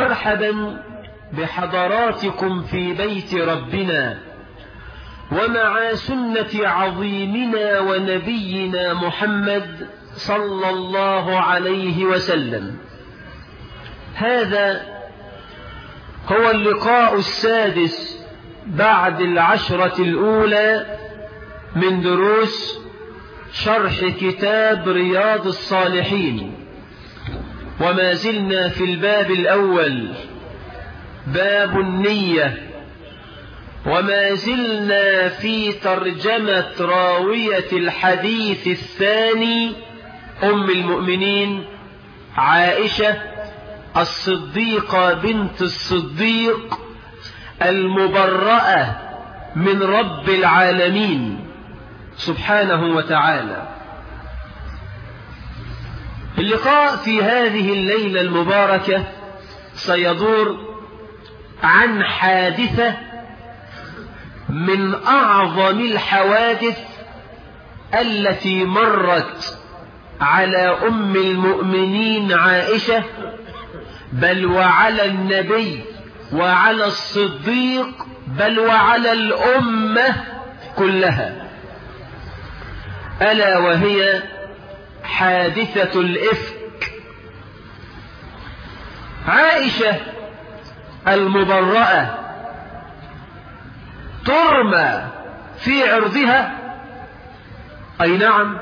مرحبا بحضراتكم في بيت ربنا ومع سنة عظيمنا ونبينا محمد صلى الله عليه وسلم. هذا هو اللقاء السادس بعد 10 الأولى من دروس شرح كتاب رياض الصالحين، وما زلنا في الباب الأول باب النية، وما زلنا في ترجمة راوية الحديث الثاني أم المؤمنين عائشة الصديقة بنت الصديق المبرأة من رب العالمين سبحانه وتعالى. اللقاء في هذه الليلة المباركة سيدور عن حادثة من أعظم الحوادث التي مرت على أم المؤمنين عائشة، بل وعلى النبي وعلى الصديق، بل وعلى الأمة كلها، ألا وهي حادثة الإفك. عائشة المبرأة ترمى في عرضها، أي نعم،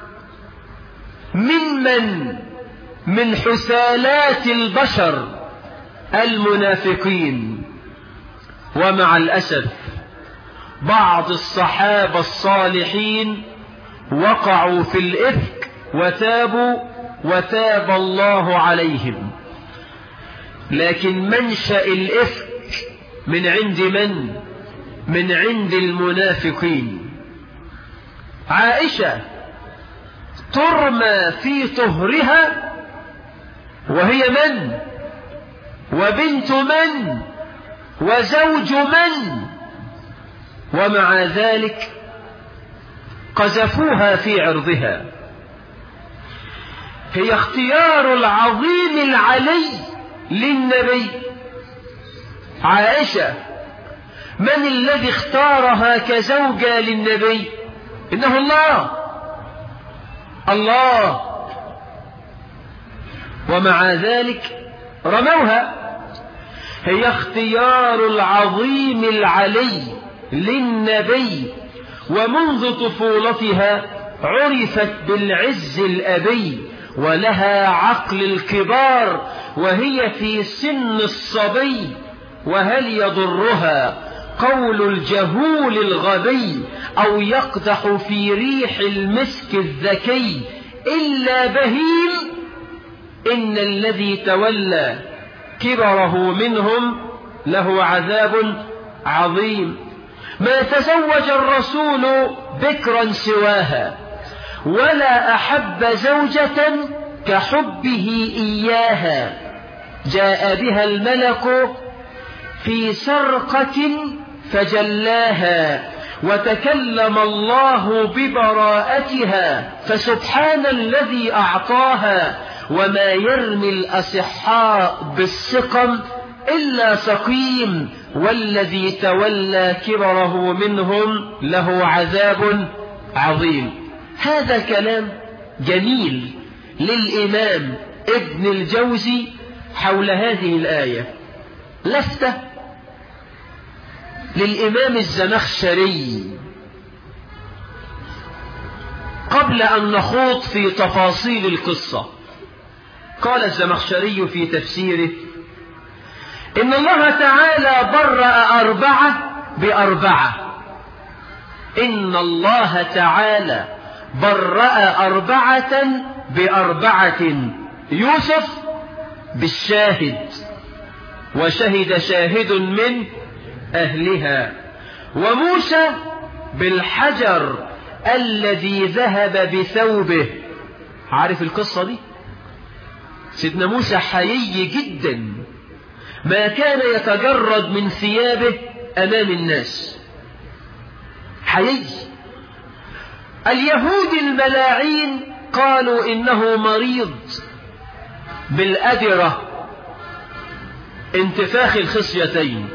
من حثالات البشر المنافقين. ومع الأسف بعض الصحابة الصالحين وقعوا في الإفك وتابوا وتاب الله عليهم، لكن منشأ الإفك من عند من؟ من عند المنافقين. عائشة ترمى في طهرها وهي من؟ وبنت من؟ وزوج من؟ ومع ذلك قذفوها في عرضها. هي اختيار العظيم العلي للنبي. عائشة من الذي اختارها كزوجة للنبي؟ إنه الله. ومع ذلك رموها. هي اختيار العظيم العلي للنبي، ومنذ طفولتها عرفت بالعز الأبي، ولها عقل الكبار وهي في سن الصبي. وهل يضرها قول الجهول الغبي أو يقدح في ريح المسك الذكي إلا بهيم؟ إن الذي تولى كبره منهم له عذاب عظيم. ما تزوج الرسول بكرا سواها، ولا أحب زوجة كحبه إياها. جاء بها الملك في سرقة فجلاها، وتكلم الله ببراءتها، فسبحان الذي أعطاها. وما يرمي الأصحاء بالسقم إلا سقيم، والذي تولى كبره منهم له عذاب عظيم. هذا كلام جميل للإمام ابن الجوزي حول هذه الآية. لفتة للإمام الزمخشري قبل أن نخوض في تفاصيل القصة. قال الزمخشري في تفسيره: إن الله تعالى برأ 4 ب4. إن الله تعالى برأ 4 ب4. يوسف بالشاهد، وشهد شاهد من أهلها، وموسى بالحجر الذي ذهب بثوبه. عارف القصة دي؟ سيدنا موسى حيي جدا، ما كان يتجرد من ثيابه أمام الناس. حيي. اليهود الملاعين قالوا إنه مريض بالأدرة، انتفاخ الخصيتين،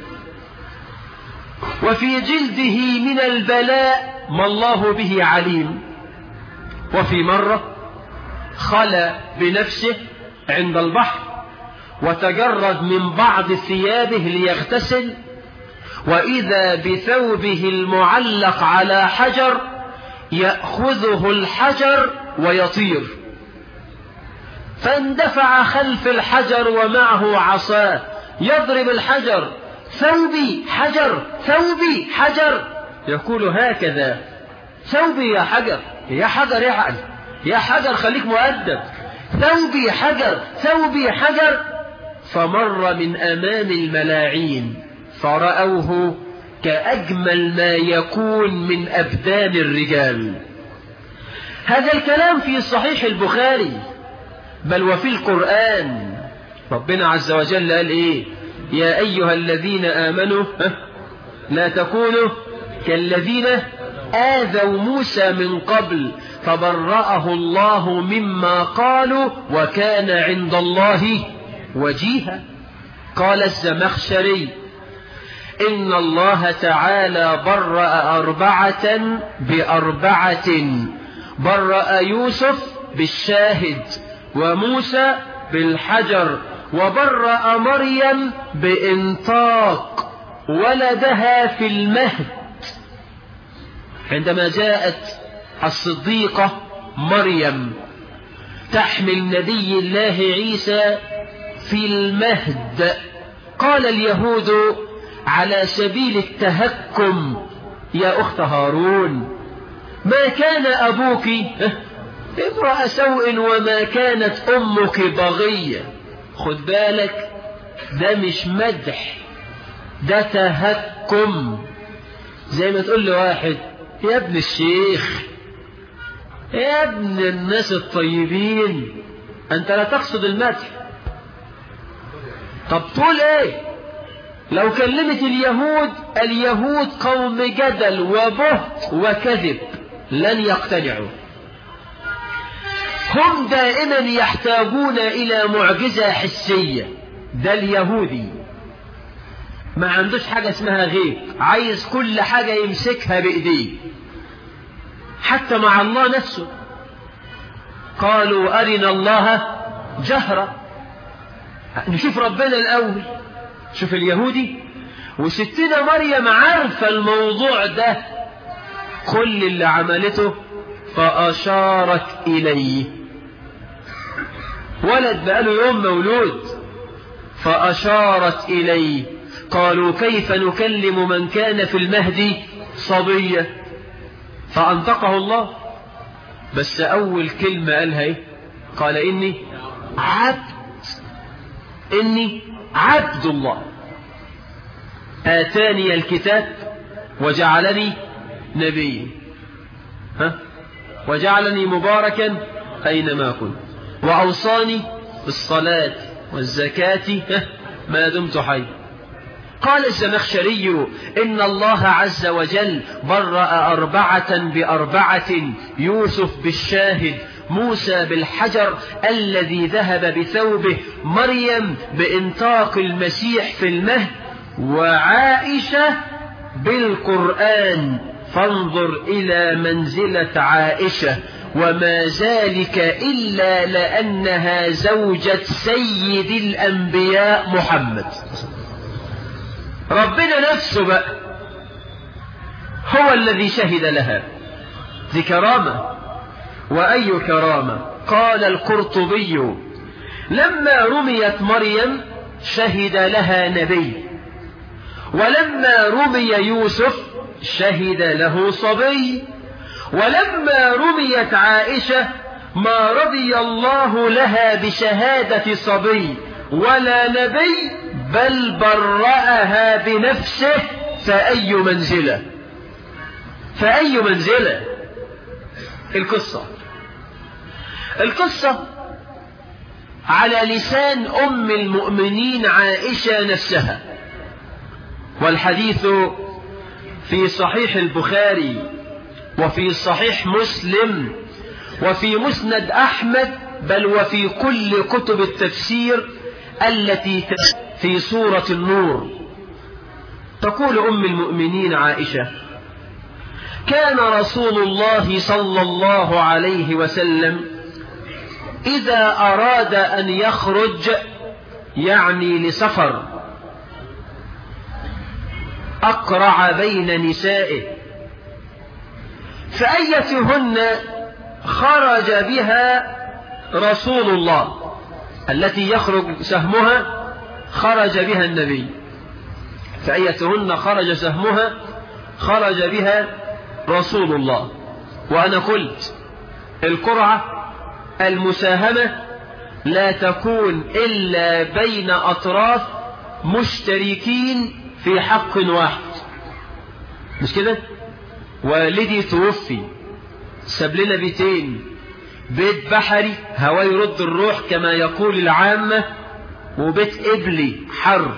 وفي جلده من البلاء ما الله به عليم. وفي مرة خلى بنفسه عند البحر وتجرد من بعض ثيابه ليغتسل، وإذا بثوبه المعلق على حجر يأخذه الحجر ويطير، فاندفع خلف الحجر ومعه عصاه يضرب الحجر: ثوبي حجر، ثوبي حجر. يقول هكذا: ثوبي يا حجر، يا حجر اعقل، يا حجر خليك مؤدب، ثوبي حجر، ثوبي حجر. فمر من أمام الملاعين فرأوه كأجمل ما يكون من أبدان الرجال. هذا الكلام في صحيح البخاري بل وفي القرآن. ربنا عز وجل قال إيه؟ يا أيها الذين آمنوا لا تكونوا كالذين آذوا موسى من قبل فبرأه الله مما قالوا وكان عند الله وجيها. قال الزمخشري: إن الله تعالى برأ 4 ب4: برأ يوسف بالشاهد، وموسى بالحجر، وبرأ مريم بإنطاق ولدها في المهد. عندما جاءت الصديقة مريم تحمل نبي الله عيسى في المهد، قال اليهود على سبيل التهكم: يا أخت هارون، ما كان أبوك امرأ سوء وما كانت أمك بغية. خد بالك، ده مش مدح، ده تهكم. زي ما تقول لواحد: يا ابن الشيخ، يا ابن الناس الطيبين، أنت لا تقصد المدح. طب تقول ايه؟ لو كلمت اليهود قوم جدل وبهت وكذب لن يقتنعوا. هم دائما يحتاجون إلى معجزة حسية. ده اليهودي ما عندوش حاجة اسمها غيب، عايز كل حاجة يمسكها بإيديه، حتى مع الله نفسه. قالوا أرنا الله جهرة، نشوف ربنا الأول. شوف اليهودي. وستنا مريم عارفة الموضوع ده، كل اللي عملته فأشارت إليه. ولد بقاله يوم مولود، فأشارت إليه. قالوا كيف نكلم من كان في المهد صبيا؟ فأنطقه الله. بس أول كلمة قالها إيه؟ قال إني عبد الله آتاني الكتاب وجعلني نبيا وجعلني مباركا أينما كنت وأوصاني بالصلاة والزكاة ما دمت حي. قال الزمخشري: إن الله عز وجل برأ 4 ب4: يوسف بالشاهد، موسى بالحجر الذي ذهب بثوبه، مريم بإنطاق المسيح في المهد، وعائشة بالقرآن. فانظر إلى منزلة عائشة، وما ذلك إلا لأنها زوجة سيد الأنبياء محمد. ربنا نفسه بقى هو الذي شهد لها. ذي كرامة، وأي كرامة. قال القرطبي: لما رميت مريم شهد لها نبي، ولما رمي يوسف شهد له صبي، ولما رميت عائشة ما رضي الله لها بشهادة صبي ولا نبي، بل برأها بنفسه. فأي منزلة، فأي منزلة. القصة على لسان أم المؤمنين عائشة نفسها، والحديث في صحيح البخاري وفي صحيح مسلم وفي مسند أحمد، بل وفي كل كتب التفسير التي في سورة النور. تقول أم المؤمنين عائشة: كان رسول الله صلى الله عليه وسلم إذا أراد أن يخرج يعني لسفر أقرع بين نسائه، فأيتهن خرج بها رسول الله، التي يخرج سهمها خرج بها النبي، فأيتهن خرج سهمها خرج بها رسول الله. وأنا قلت القرعة المساهمة لا تكون إلا بين أطراف مشتركين في حق واحد، مش كده؟ والدي توفي ساب لنا بيتين، بيت بحري هوا يرد الروح كما يقول العامة، وبيت قبلي حر،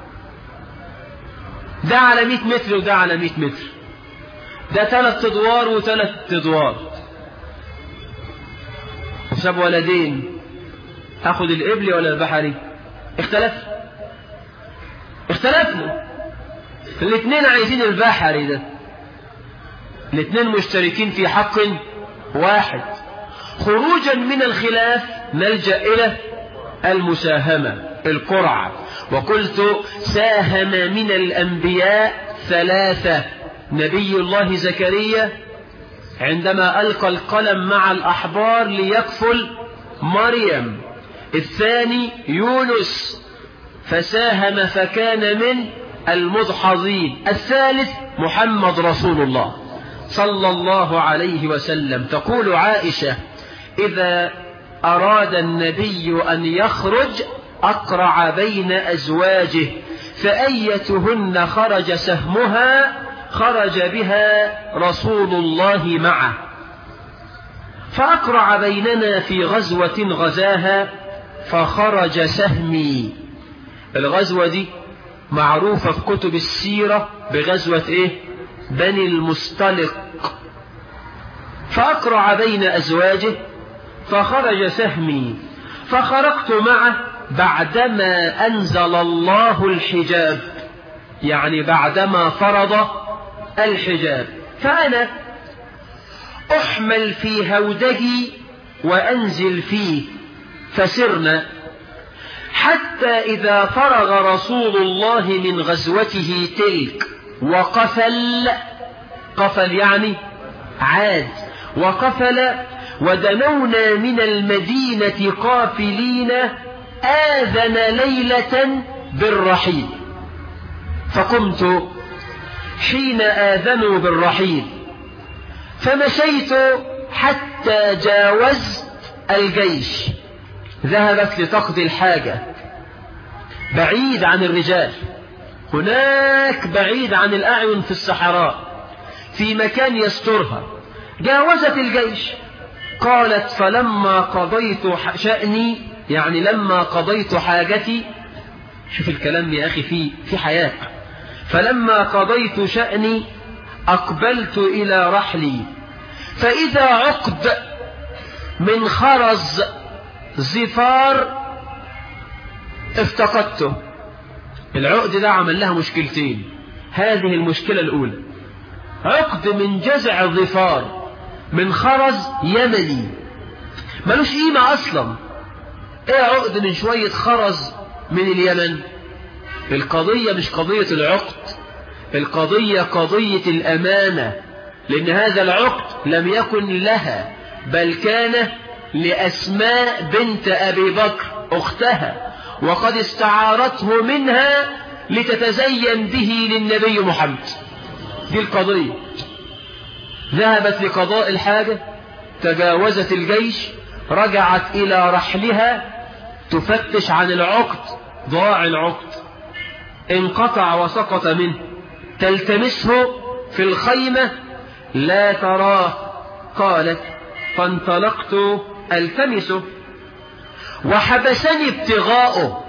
ده على 100 متر وده على 100 متر، ده 3 أدوار و3 أدوار، وساب ولدين، هاخد القبلي ولا البحري؟ اختلفنا، الاثنين عايزين البحري ده، الاثنين مشتركين في حق واحد. خروجا من الخلاف نلجأ إلى المساهمة، القرعة. وقلت ساهم من الأنبياء 3: نبي الله زكريا عندما ألقى القلم مع الأحبار ليكفل مريم، الثاني يونس فساهم فكان من المدحضين، الثالث محمد رسول الله صلى الله عليه وسلم. تقول عائشة: إذا أراد النبي أن يخرج أقرع بين أزواجه، فأيتهن خرج سهمها خرج بها رسول الله معه. فأقرع بيننا في غزوة غزاها فخرج سهمي. الغزوة دي معروفة في كتب السيرة بغزوة بني المصطلق. فأقرع بين أزواجه فخرج سهمي، فخرجت معه بعدما أنزل الله الحجاب، يعني بعدما فرض الحجاب. فأنا أحمل في هودجي وأنزل فيه، فسرنا حتى إذا فرغ رسول الله من غزوته تلك قفل يعني عاد، وقفل ودنونا من المدينة قافلين، آذن ليلة بالرحيل، فقمت حين آذنوا بالرحيل، فمشيت حتى جاوزت الجيش، ذهبت لتقضي الحاجة بعيد عن الرجال، هناك بعيد عن الأعين في الصحراء في مكان يسترها، جاوزت الجيش. قالت: فلما قضيت شأني، يعني لما قضيت حاجتي، شوف الكلام يا أخي في حياة، فلما قضيت شأني أقبلت إلى رحلي، فإذا عقد من خرز زفار افتقدته. العقد ده عمل لها مشكلتين، هذه المشكلة الأولى عقد من جزع الظفار من خرز يمني ملوش قيمة أصلا، ايه عقد من شوية خرز من اليمن؟ القضية مش قضية العقد، القضية قضية الأمانة، لأن هذا العقد لم يكن لها بل كان لأسماء بنت أبي بكر أختها، وقد استعارته منها لتتزين به للنبي محمد. دي القضية. ذهبت لقضاء الحاجة، تجاوزت الجيش، رجعت إلى رحلها تفتش عن العقد، ضاع العقد، انقطع وسقط منه، تلتمسه في الخيمة لا تراه. قالت: فانطلقت التمسه وحبسني ابتغاؤه،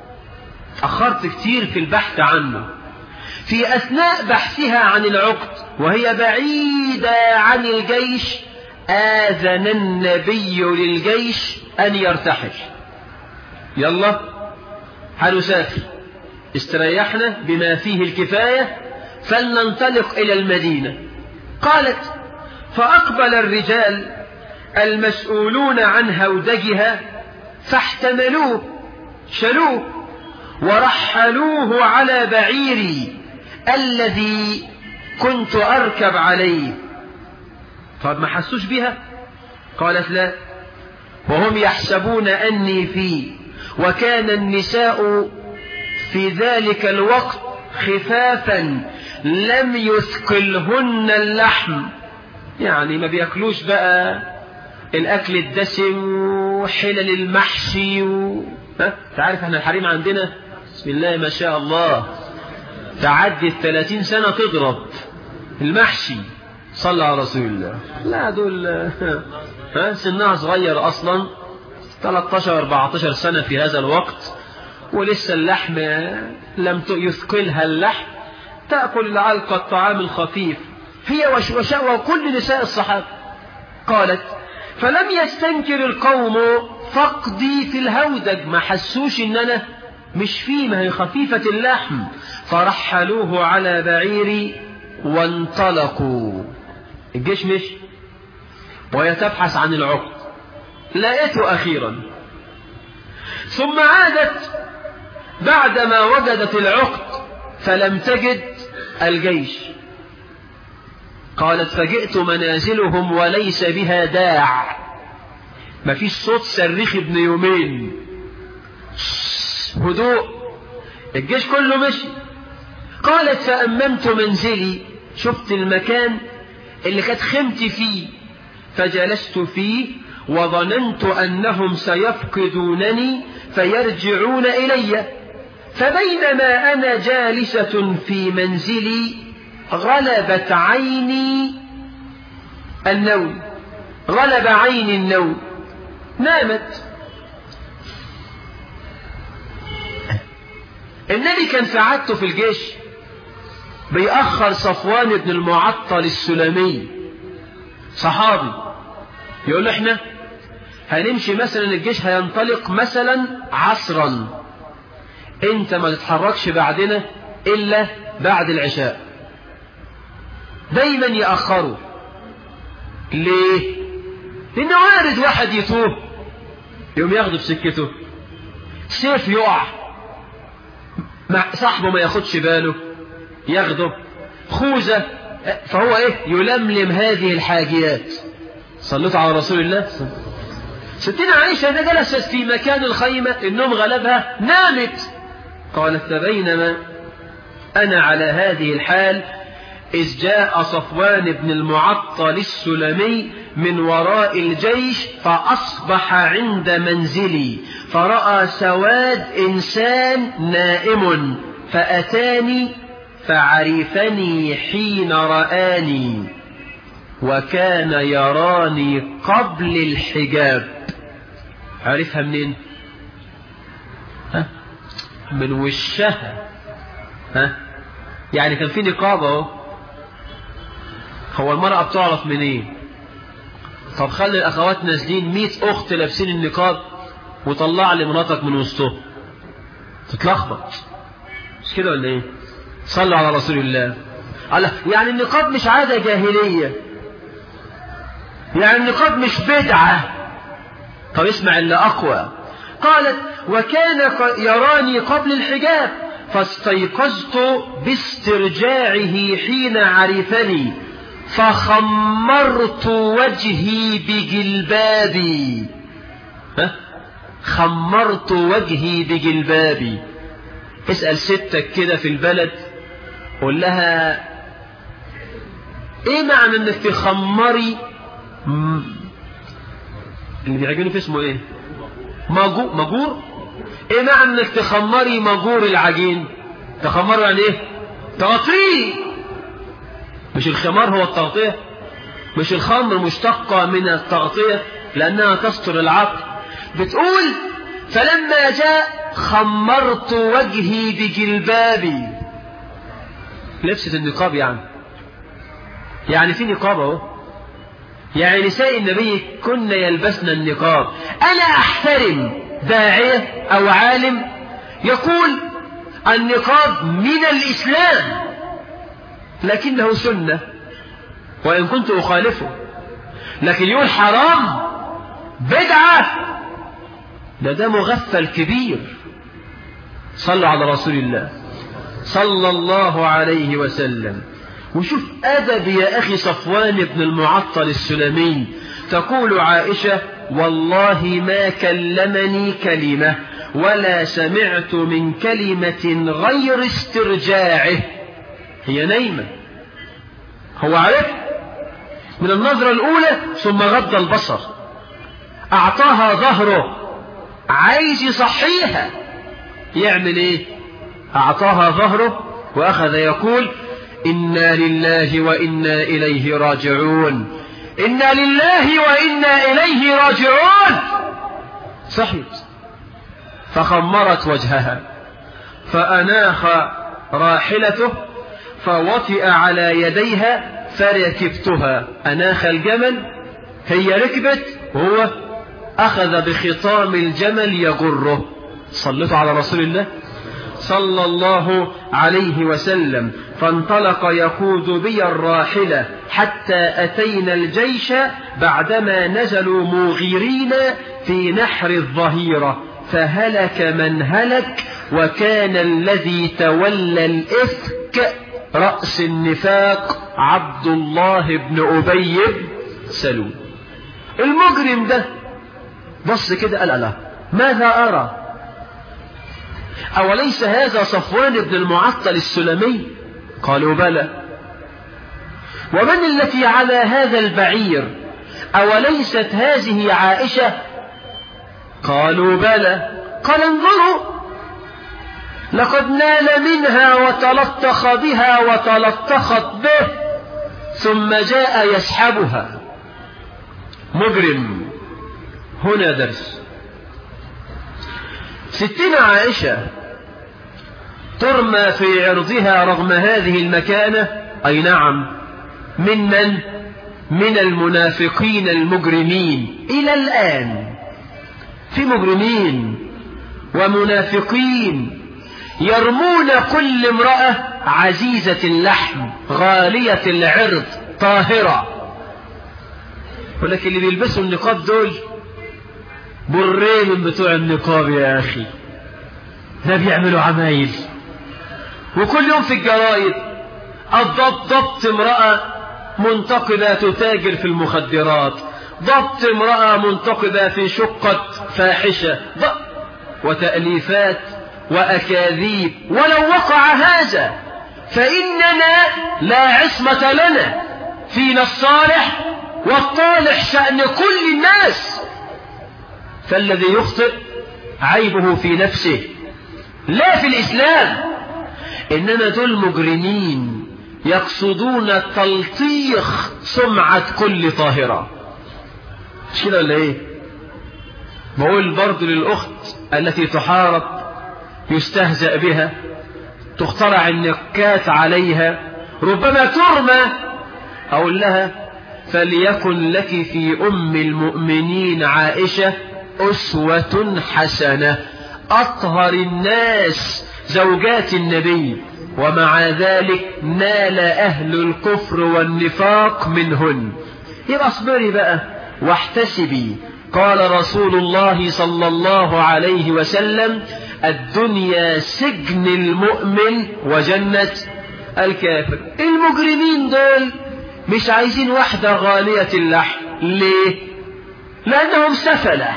أخرت كتير في البحث عنه. في أثناء بحثها عن العقد وهي بعيدة عن الجيش آذن النبي للجيش أن يرتحل، يلا هنسافر. استريحنا بما فيه الكفاية فلننطلق إلى المدينة. قالت فأقبل الرجال المسؤولون عن هودجها فاحتملوه شلوه ورحلوه على بعيري الذي كنت أركب عليه. طب ما حسوش بها؟ قالت لا، وهم يحسبون أني فيه، وكان النساء في ذلك الوقت خفافا لم يثقلهن اللحم، يعني ما بيأكلوش بقى الأكل الدسم وحلل المحشي تعرف احنا الحريم عندنا بسم الله ما شاء الله تعدي 30 سنة تضرب المحشي. صلى على رسول الله. لا دول سنها صغير أصلا 13-14 سنة في هذا الوقت، ولسه اللحم لم يثقلها اللحم، تأكل علقة الطعام الخفيف هي وكل نساء الصحابة. قالت فلم يستنكر القوم فقدي في الهودج، ما حسوش ان انا مش فيه، ما هي خفيفة اللحم. فرحلوه على بعيري وانطلقوا. الجيش مشي وهي تبحث عن العقد، لقيته أخيرا. ثم عادت بعدما وجدت العقد فلم تجد الجيش. قالت فجئت منازلهم وليس بها داع، ما فيش صوت صريخ ابن يومين، هدوء، الجيش كله مشي. قالت فأممت منزلي، شفت المكان اللي كانت خمتي فيه فجلست فيه وظننت أنهم سيفقدونني فيرجعون إلي. فبينما أنا جالسة في منزلي غلب عيني النوم، نامت. النبي كان في عادته في الجيش بيأخر صفوان بن المعطل السلمي صحابي، يقول له احنا هنمشي مثلا الجيش هينطلق مثلا عصرا، انت ما تتحركش بعدنا الا بعد العشاء. دايما يأخروا. ليه؟ لانه وارد واحد يتوه يوم ياخده في سكته، سيف يقع مع صاحبه ما ياخدش باله ياخده، خوذة، فهو يلملم هذه الحاجيات. صليت على رسول الله. ستنا عائشة إذا جلست في مكان الخيمة النوم غلبها نامت. قالت فبينما أنا على هذه الحال إذ جاء صفوان بن المعطل السلمي من وراء الجيش فأصبح عند منزلي فرأى سواد إنسان نائم فأتاني فعرفني حين رآني وكان يراني قبل الحجاب. عرفها منين؟ من وشها. يعني كان في نقاب اهو. هو المرأة بتعرف منين؟ طب خلي الأخوات نازلين 100 أخت لابسين النقاب وطلع لي مراتك من وسطهم، تتلخبط مش كده ولا ايه؟ صلوا على رسول الله. يعني النقاب مش عادة جاهلية، يعني النقاب مش بدعة. طب اسمع اللي أقوى. قالت وكان يراني قبل الحجاب فاستيقظت باسترجاعه حين عرفني فخمرت وجهي بجلبابي. خمرت وجهي بجلبابي. اسأل ستك كده في البلد قول لها ايه معنى انك تخمري اللي بيعجبني في اسمه ايه؟ مجور. ايه معنى انك تخمري مجور العجين؟ تخمره يعني ايه؟ تغطيه. مش الخمار هو التغطية؟ مش الخمر مشتقة من التغطية لأنها تستر العقل؟ بتقول فلما جاء خمرت وجهي بجلبابي. لبست النقاب يعني في نقاب اهو. يعني نساء النبي كن يلبسن النقاب. أنا أحترم داعية أو عالم يقول النقاب من الإسلام، لكنه سنة وإن كنت أخالفه، لكن يقول حرام بدعة، ده مغفل كبير. صلوا على رسول الله صلى الله عليه وسلم. وشوف أدب يا أخي صفوان بن المعطل السلمي. تقول عائشة: والله ما كلمني كلمة ولا سمعت من كلمة غير استرجاعه. هي نايمة، هو عارف من النظرة الأولى، ثم غض البصر، أعطاها ظهره، عايز يصحيها، يعمل إيه؟ أعطاها ظهره وأخذ يقول: إنا لله وإنا إليه راجعون، إنا لله وإنا إليه راجعون. صحيت فخمرت وجهها، فأناخ راحلته فوطئ على يديها فركبتها. أناخ الجمل، هي ركبت وهو أخذ بخطام الجمل يجره. صلوا على رسول الله صلى الله عليه وسلم. فانطلق يقود بي الراحلة حتى أتينا الجيش بعدما نزلوا مغيرين في نحر الظهيرة، فهلك من هلك، وكان الذي تولى الإفك رأس النفاق عبد الله بن أبي بن سلول. المجرم ده بص كده قال: ألا ماذا أرى؟ أوليس هذا صفوان بن المعطل السلمي؟ قالوا: بلى. ومن التي على هذا البعير؟ أوليست هذه عائشة؟ قالوا: بلى. قال: انظروا، لقد نال منها وتلطخ بها وتلطخت به، ثم جاء يسحبها. مجرم. هنا درس. ستنا عائشة ترمى في عرضها رغم هذه المكانة، أي نعم، من المنافقين المجرمين. إلى الآن في مجرمين ومنافقين يرمون كل امرأة عزيزة اللحم غالية العرض طاهرة. ولكن اللي بيلبسوا النقاب دول برين من بتوع النقاب يا أخي، ده بيعملوا عمايل. وكل يوم في الجرائد ضبط امرأة منتقبة تتاجر في المخدرات، ضبط امرأة منتقبة في شقة فاحشة، وتأليفات وأكاذيب. ولو وقع هذا فإننا لا عصمة لنا، فينا الصالح والطالح شأن كل الناس. فالذي يخطئ عيبه في نفسه لا في الإسلام. إنما دول مجرمين يقصدون تلطيخ سمعة كل طاهرة. مش كده ولا ايه؟ بقول برضو للأخت التي تحارب يستهزأ بها، تخترع النكات عليها، ربما ترمى، أقول لها: فليكن لك في أم المؤمنين عائشة أسوة حسنة، أطهر الناس زوجات النبي، ومع ذلك نال أهل الكفر والنفاق منهن. يبقى اصبري بقى واحتسبي. قال رسول الله صلى الله عليه وسلم: الدنيا سجن المؤمن وجنة الكافر. المجرمين دول مش عايزين واحدة غالية اللحم. ليه؟ لأنهم سفلة.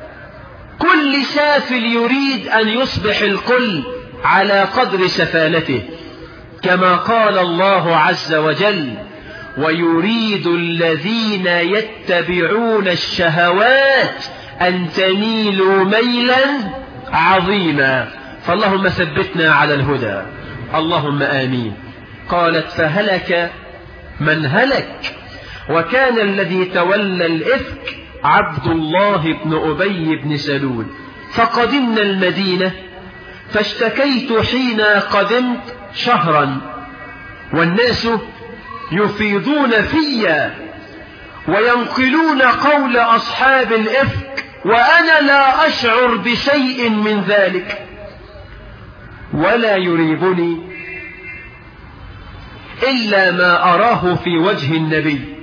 كل سافل يريد أن يصبح الكل على قدر سفالته، كما قال الله عز وجل: ويريد الذين يتبعون الشهوات أن تميلوا ميلا عظيما. فاللهم ثبتنا على الهدى، اللهم آمين. قالت: فهلك من هلك، وكان الذي تولى الإفك عبد الله بن أبي بن سلول. فقدمنا المدينة، فاشتكيت حين قدمت شهرا، والناس يفيضون فيا وينقلون قول أصحاب الإفك، وأنا لا أشعر بشيء من ذلك. ولا يريبني إلا ما أراه في وجه النبي.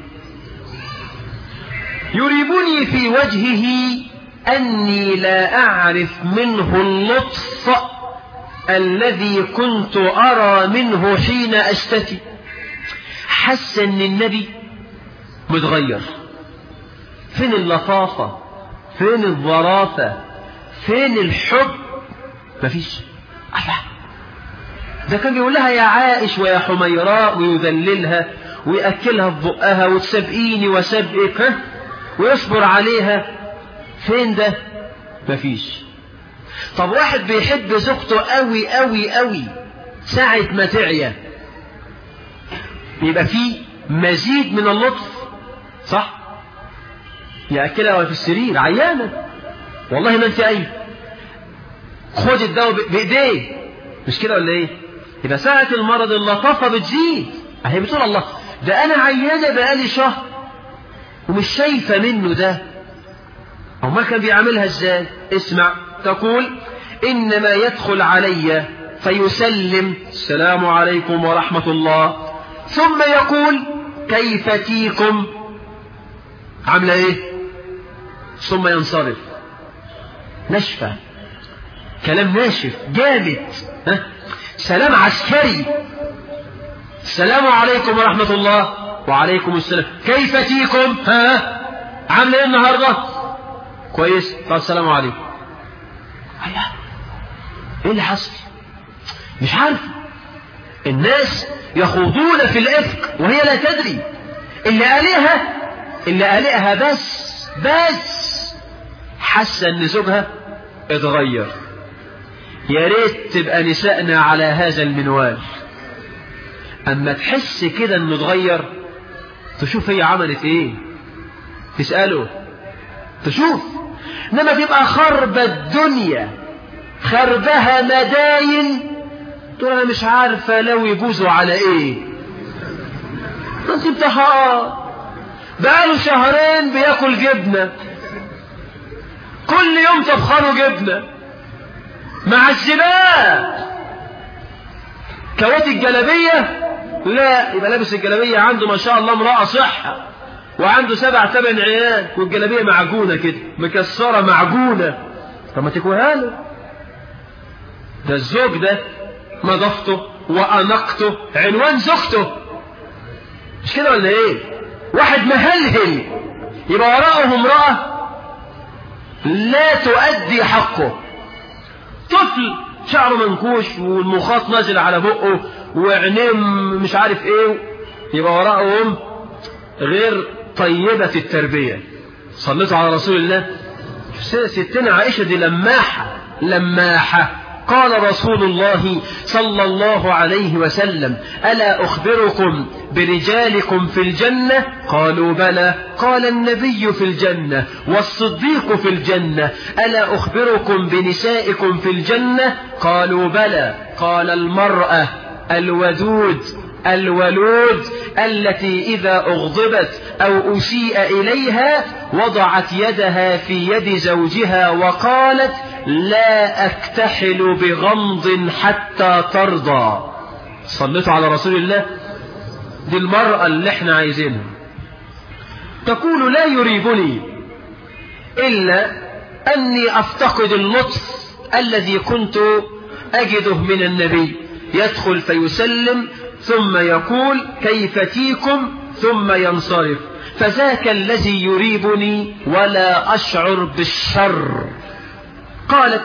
يريبني في وجهه أني لا أعرف منه اللطف الذي كنت أرى منه حين أشتكي. حس أن النبي متغير. فين اللطافة؟ فين الظرافة؟ فين الحب؟ مفيش. ده كان بيقول لها يا عائش ويا حميراء ويذللها ويأكلها في بقها وتسبقيني وسبقك ويصبر عليها. فين ده؟ مفيش. طب واحد بيحب زوجته قوي قوي قوي ساعة ما تعيا يبقى فيه مزيد من اللطف، صح؟ يأكلها وهي في السرير عيانة، والله ما انت قايل، خد الدواء بإيديه، مش كده ولا ايه؟ يبقى ساعة المرض اللطافة بتزيد. هي بتقول الله ده أنا عيانة بقالي شهر ومش شايفة منه ده. أو ما كان بيعملها ازاي؟ اسمع، تقول إنما يدخل علي فيسلم السلام عليكم ورحمة الله، ثم يقول كيف تيكم، عاملة ايه؟ ثم ينصرف. نشفة، كلام ناشف جامد، سلام عسكري. السلام عليكم ورحمة الله. وعليكم السلام. كيف تيكم؟ عاملة ايه النهاردة؟ كويس. طب السلام عليكم. ايه اللي حصل؟ مش عارف. الناس يخوضون في الإفك وهي لا تدري. اللي قالها بس حاسة ان زوجها اتغير. يا ريت تبقى نسائنا على هذا المنوال. اما تحس كده انه اتغير تشوف هي عملت ايه، تسأله، تشوف. انما تبقى خرب الدنيا، خربها مداين، تقول انا مش عارفة لو يجوزوا على ايه. انت امتحان بقاله شهرين بياكل جبنة، كل يوم طبخانه جبنة مع الزباء. كوات الجلبية لا، يبقى لابس الجلبية عنده ما شاء الله امرأة صحة، وعنده 7-8 عيال، والجلبية معجونة كده مكسرة معجونة. طب ما تكويها له. ده الزوج ده نظافته وأنقته عنوان زوجته، مش كده ولا ايه؟ واحد مهلهل يبقى وراءه امرأة لا تؤدي حقه. طفل شعره منكوش والمخاط نازل على بقه وعينيه مش عارف ايه، يبقى وراءه ام غير طيبة التربية. صليتوا على رسول الله. ستنا عائشة دي لماحة. قال رسول الله صلى الله عليه وسلم ألا أخبركم برجالكم في الجنة؟ قالوا بلى. قال النبي في الجنة والصديق في الجنة. ألا أخبركم بنسائكم في الجنة؟ قالوا بلى. قال المرأة الودود الولود التي إذا أغضبت أو أسيء إليها وضعت يدها في يد زوجها وقالت لا أكتحل بغمض حتى ترضى. صليتوا على رسول الله. دي المرأة اللي احنا عايزينها. تقول لا يريبني إلا أني أفتقد اللطف الذي كنت أجده من النبي. يدخل فيسلم ثم يقول كيف تيكم ثم ينصرف، فذاك الذي يريبني ولا أشعر بالشر. قالت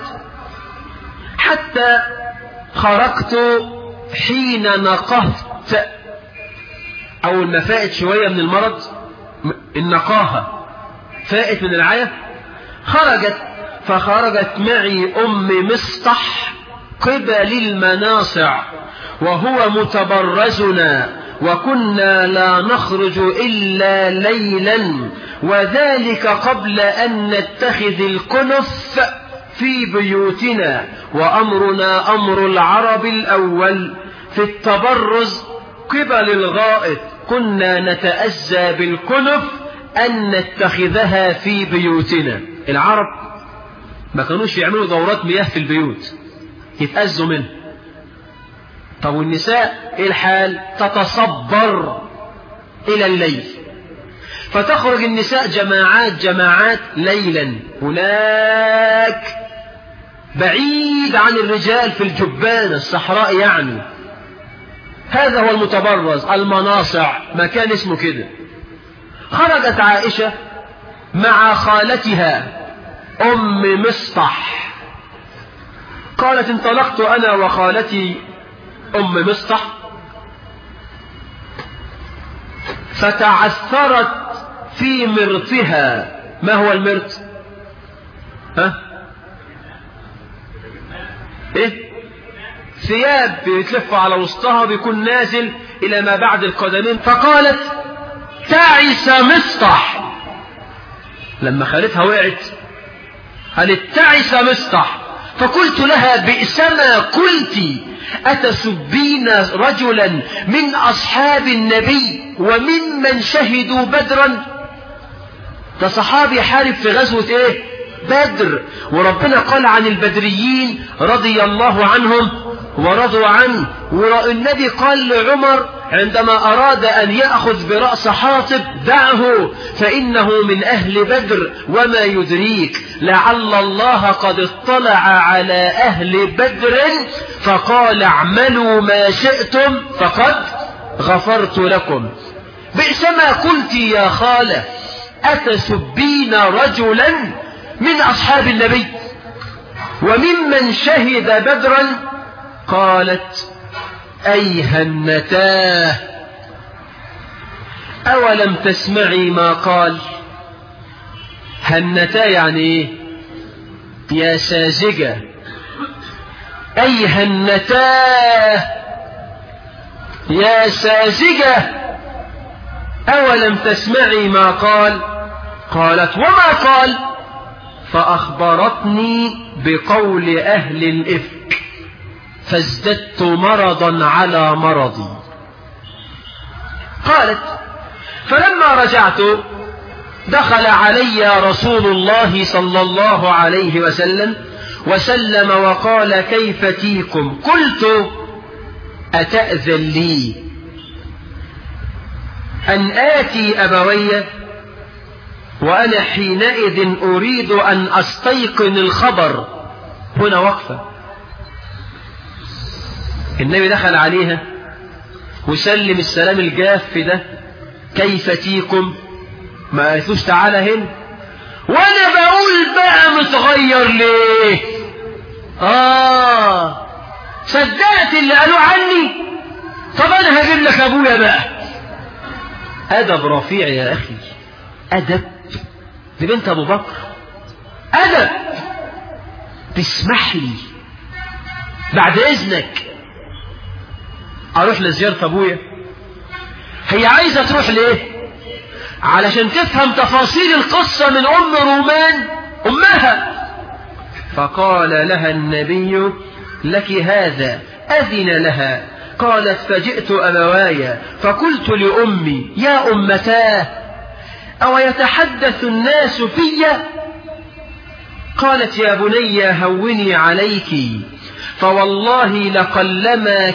حتى خرجت حين نقهت، أول ما فائت شوية من المرض، النقاهة فائت من العيا، فخرجت معي أم مصطح قبل المناصع وهو متبرزنا، وكنا لا نخرج إلا ليلا، وذلك قبل أن نتخذ الكنف في بيوتنا، وأمرنا أمر العرب الأول في التبرز قبل الغائط. كنا نتأذى بالكنف أن نتخذها في بيوتنا. العرب ما كانوش يعملوا دورات مياه في البيوت، يتأذوا منه، طب والنساء إيه الحال؟ تتصبر إلى الليل، فتخرج النساء جماعات ليلا هناك بعيد عن الرجال في الجبانة الصحراء يعني. هذا هو المتبرز، المناصع، مكان اسمه كده. خرجت عائشة مع خالتها أم مصطح، قالت انطلقت أنا وخالتي أم مصطح فتعثرت في مرطها. ما هو المرط؟ ايه؟ ثياب بيتلف على وسطها بيكون نازل إلى ما بعد القدمين. فقالت تعس مصطح، لما خالتها وقعت قالت تعس مصطح. فقلت لها بئسما قلت أتسبين رجلا من أصحاب النبي وممن شهدوا بدرا؟ ده صحابي حارب في غزوة ايه؟ بدر، وربنا قال عن البدريين رضي الله عنهم ورضوا عنه. والنبي قال لعمر عندما أراد أن يأخذ برأس حاطب دعه فإنه من أهل بدر، وما يدريك لعل الله قد اطلع على أهل بدر فقال اعملوا ما شئتم فقد غفرت لكم. بئسما قلت يا خالة أتسبين رجلا من أصحاب النبي وممن شهد بدرا؟ قالت أيها النتاه أولم تسمعي ما قال؟ هنتاه يعني ايه؟ يا ساذجة. أيها النتاه يا ساذجة أولم تسمعي ما قال؟ قالت وما قال؟ فأخبرتني بقول أهل الإفك فازددت مرضا على مرضي. قالت فلما رجعت دخل علي رسول الله صلى الله عليه وسلم وسلم وقال كيف تيكم؟ قلت أتأذن لي أن آتي أبوي وأنا حينئذ أريد أن أستيقن الخبر. هنا وقفة. النبي دخل عليها وسلم السلام الجاف ده كيف تيكم؟ ما قالتلوش تعالى هنا. وانا بقول بقى متغير ليه؟ صدقت اللي قالوه عني؟ طب انا هجيب لك ابويا بقى. ادب رفيع يا اخي، ادب. دي بنت ابو بكر، ادب. تسمح لي بعد اذنك اروح لزيارة ابويا؟ هي عايزة تروح ليه؟ علشان تفهم تفاصيل القصة من ام رومان امها. فقال لها النبي لك هذا. اذن لها. قالت فجئت ابواي فقلت لامي يا امتاه او يتحدث الناس في؟ قالت يا بني هوني عليك فوالله لقلما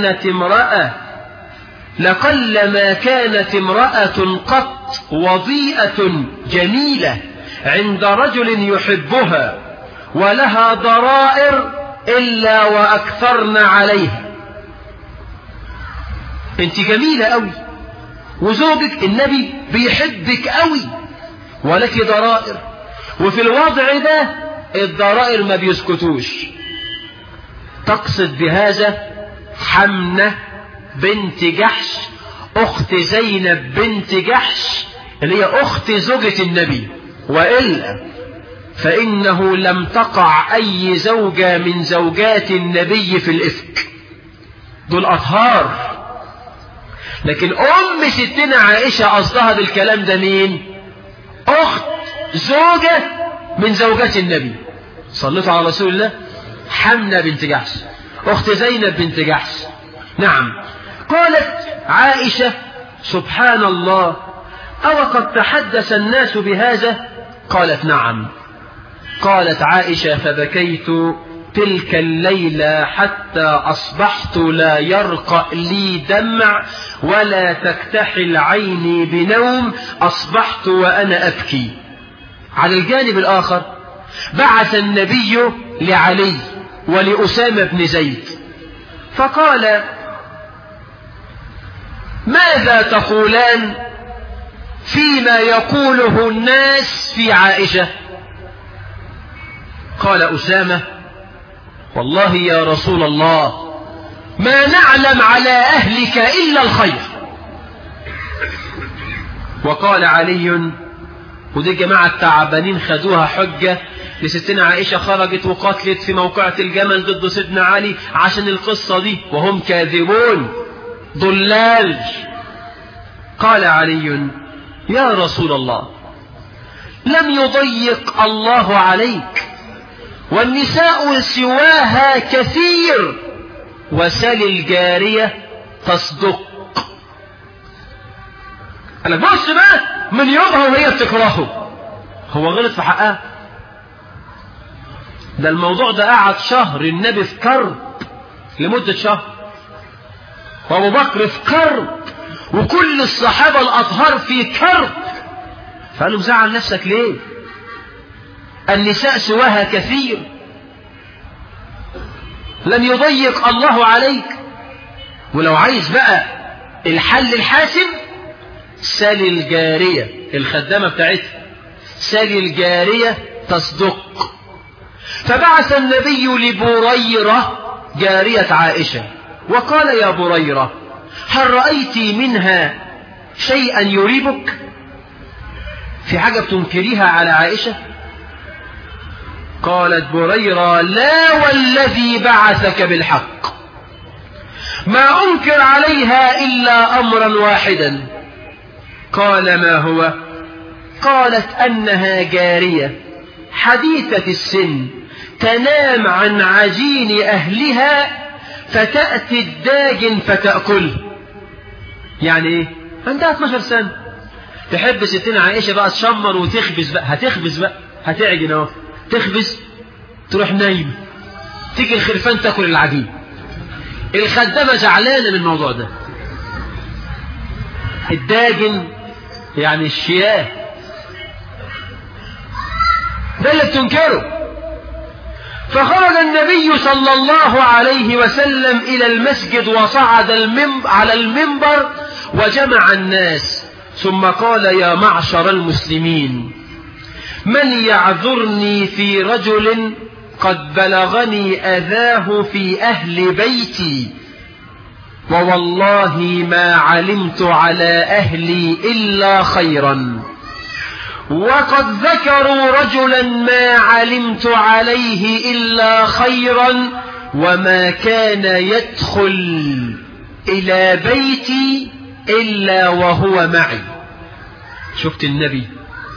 كانت امرأة قط وضيئة جميلة عند رجل يحبها ولها ضرائر إلا وأكثرن عليها. انت جميلة قوي وزوجك النبي بيحبك قوي ولك ضرائر، وفي الوضع ده الضرائر ما بيسكتوش. تقصد بهذا حمنة بنت جحش أخت زينب بنت جحش اللي هي أخت زوجة النبي، وإلا فإنه لم تقع أي زوجة من زوجات النبي في الإفك، دول أطهار. لكن أم ستنا عائشة قصدها بالكلام ده مين؟ أخت زوجة من زوجات النبي. صلوا على رسول الله. حمنة بنت جحش أخت زينب بنت جحش. نعم. قالت عائشة سبحان الله أو قد تحدث الناس بهذا؟ قالت نعم. قالت عائشة فبكيت تلك الليلة حتى أصبحت لا يرقى لي دمع ولا تكتحل عيني بنوم، أصبحت وأنا أبكي. على الجانب الآخر بعث النبي لعلي ولأسامة بن زيد فقال: ماذا تقولان فيما يقوله الناس في عائشة؟ قال أسامة: والله يا رسول الله ما نعلم على أهلك إلا الخير. وقال علي، ودي جماعة التعبانين خدوها حجة لستنا عائشة خرجت وقتلت في موقعة الجمل ضد سيدنا علي عشان القصة دي، وهم كاذبون ضلال. قال علي: يا رسول الله لم يضيق الله عليك، والنساء سواها كثير، وسل الجارية تصدق. قال: بص بقى، من يومها وهي بتكرهه. هو غلط في حقها؟ ده الموضوع ده قعد شهر النبي في كرب، لمدة شهر، وابو بكر في كرب، وكل الصحابة الأطهار في كرب. فقالوا: مزعل نفسك ليه؟ النساء سواها كثير، لن يضيق الله عليك. ولو عايز بقى الحل الحاسم، سل الجارية الخدامة بتاعتها، سل الجارية تصدق. فبعث النبي لبريرة جارية عائشة وقال: يا بريرة، هل رأيت منها شيئا يريبك؟ في حاجة بتنكريها على عائشة؟ قالت بريرة: لا والذي بعثك بالحق، ما أنكر عليها إلا أمرا واحدا. قال: ما هو؟ قالت: أنها جارية حديثة السن تنام عن عجين أهلها فتأتي الداجن فتأكله. يعني إيه؟ عندها 12 سنة، تحب ستنا عائشة بقى تشمر وتخبز بقى، هتخبز بقى، هتعجن اهو، تخبز تروح نايم، تيجي الخرفان تاكل العجين. الخدامة زعلانة من الموضوع ده. الداجن يعني الشياه، ده اللي بتنكره. فخرج النبي صلى الله عليه وسلم إلى المسجد وصعد على المنبر وجمع الناس، ثم قال: يا معشر المسلمين، من يعذرني في رجل قد بلغني أذاه في أهل بيتي، ووالله ما علمت على أهلي إلا خيرا، وقد ذكروا رجلا ما علمت عليه إلا خيرا، وما كان يدخل إلى بيتي إلا وهو معي. شفت النبي؟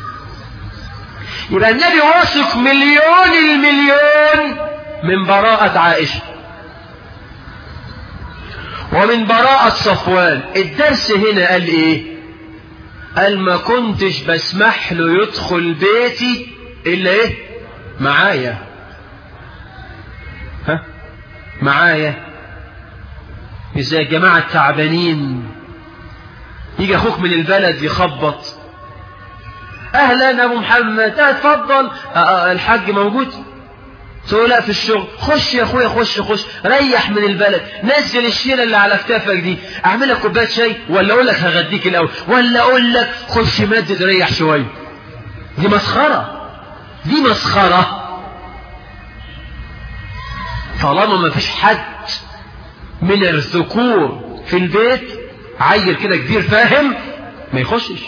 يبقى النبي واثق مليون المليون من براءة عائشة ومن براءة صفوان. الدرس هنا قال ايه؟ قال: ما كنتش بسمح له يدخل بيتي إلا ايه؟ معايا. معايا. مش زي الجماعة التعبانين، يجي اخوك من البلد يخبط: اهلا ابو محمد، اتفضل. الحاج موجود؟ تقول: لا في الشغل. خش يا اخويا، خش ريح من البلد، نزل الشيله اللي على كتافك دي، اعمل لك كوبايه شاي، ولا اقول لك هغديك الاول، ولا اقول لك خش مدد ريح شويه. دي مسخره، دي مسخره. طالما ما فيش حد من الذكور في البيت، عيل كده كبير فاهم، ما يخشش.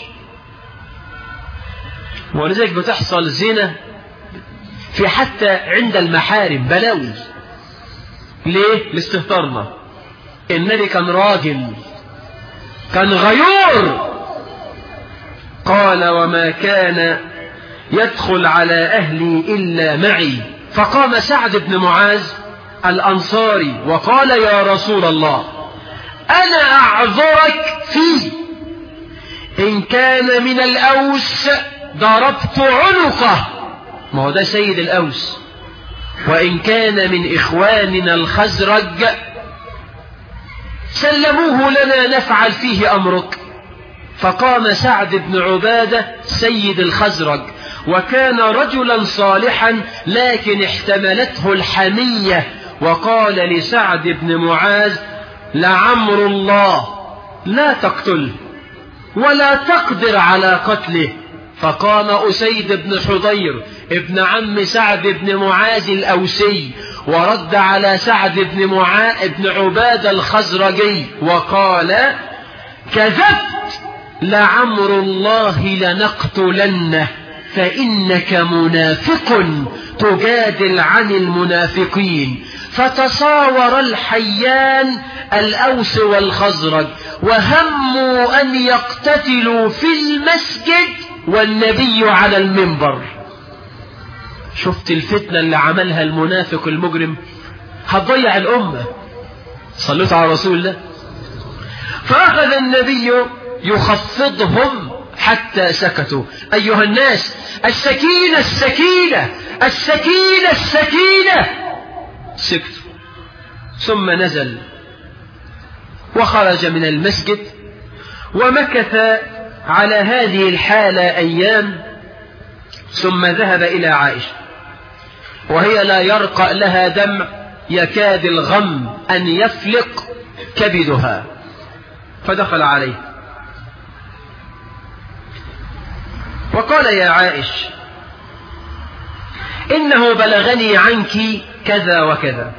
ولذلك بتحصل زنا في حتى عند المحارم، بلاوي. ليه؟ لاستهترنا. النبي كان راجل، كان غيور. قال: وما كان يدخل على أهلي إلا معي. فقام سعد بن معاذ الأنصاري وقال: يا رسول الله، أنا أعذرك فيه، إن كان من الأوس ضربت عنقه. ما هو ده سيد الأوس، وإن كان من إخواننا الخزرج سلموه لنا نفعل فيه أمرك. فقام سعد بن عبادة سيد الخزرج، وكان رجلا صالحا لكن احتملته الحمية، وقال لسعد بن معاذ: لعمر الله لا تقتله ولا تقدر على قتله. فقام أسيد بن حضير ابن عم سعد بن معاذ الأوسي ورد على سعد بن عبادة الخزرجي وقال: كذبت، لعمر الله لنقتلنه، فإنك منافق تجادل عن المنافقين. فتصاور الحيان الأوس والخزرج وهموا أن يقتتلوا في المسجد والنبي على المنبر. شفت الفتنة اللي عملها المنافق المجرم؟ هتضيع الأمة. صلوا على رسول الله. فأخذ النبي يخفضهم حتى سكتوا. أيها الناس، السكينة السكينة السكينة السكينة. سكتوا. ثم نزل وخرج من المسجد ومكث على هذه الحالة أيام، ثم ذهب إلى عائشة وهي لا يرقى لها دمع، يكاد الغم أن يفلق كبدها. فدخل عليه وقال: يا عائش، إنه بلغني عنك كذا وكذا،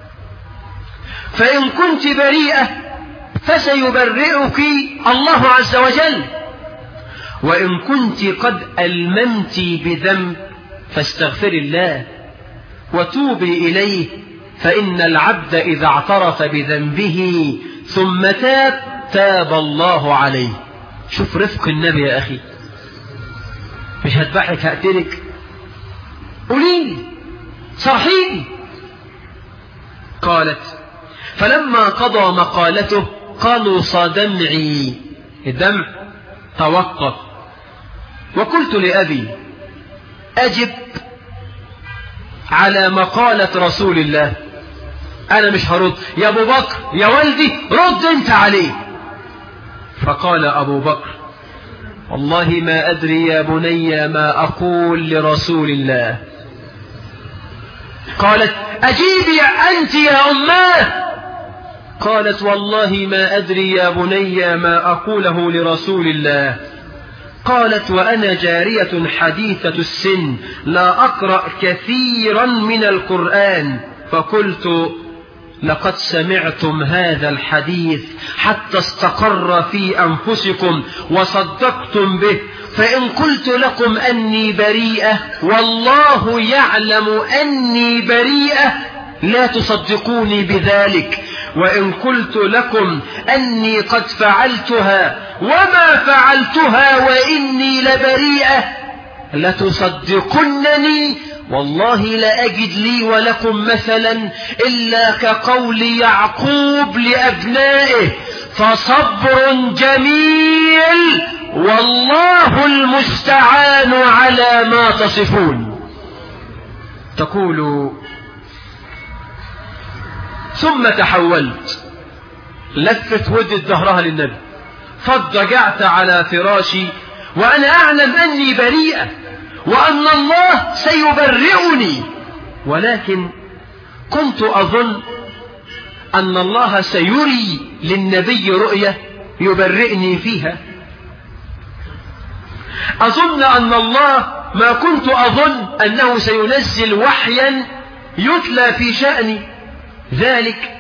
فإن كنت بريئة فسيبرئك الله عز وجل، وإن كنت قد ألممت بذنب فاستغفر الله وتوبي إليه، فإن العبد إذا اعترف بذنبه ثم تاب الله عليه. شوف رفق النبي يا أخي. مش هتبحك هقتلك، قوليلي صرحيني. قالت: فلما قضى مقالته قالوا دمعي، الدمع توقف. وقلت لأبي: أجب على مقالة رسول الله، أنا مش هرد. يا أبو بكر يا والدي رد أنت عليه. فقال أبو بكر: والله ما أدري يا بني ما أقول لرسول الله. قالت: أجيبي أنت يا أماه. قالت: والله ما أدري يا بني ما أقوله لرسول الله. قالت: وأنا جارية حديثة السن لا أقرأ كثيرا من القرآن. فقلت: لقد سمعتم هذا الحديث حتى استقر في أنفسكم وصدقتم به، فإن قلت لكم أني بريئة والله يعلم أني بريئة لا تصدقوني بذلك، وإن قلت لكم أني قد فعلتها وما فعلتها وإني لبريئة لتصدقنني، والله لا أجد لي ولكم مثلا إلا كقول يعقوب لأبنائه: فصبر جميل والله المستعان على ما تصفون. تقول: ثم تحولت، لفت ودت ظهرها للنبي، فاضطجعت على فراشي وأنا أعلم أني بريئة وأن الله سيبرئني، ولكن كنت أظن أن الله سيري للنبي رؤية يبرئني فيها. أظن أن الله، ما كنت أظن أنه سينزل وحيا يتلى في شأني، ذلك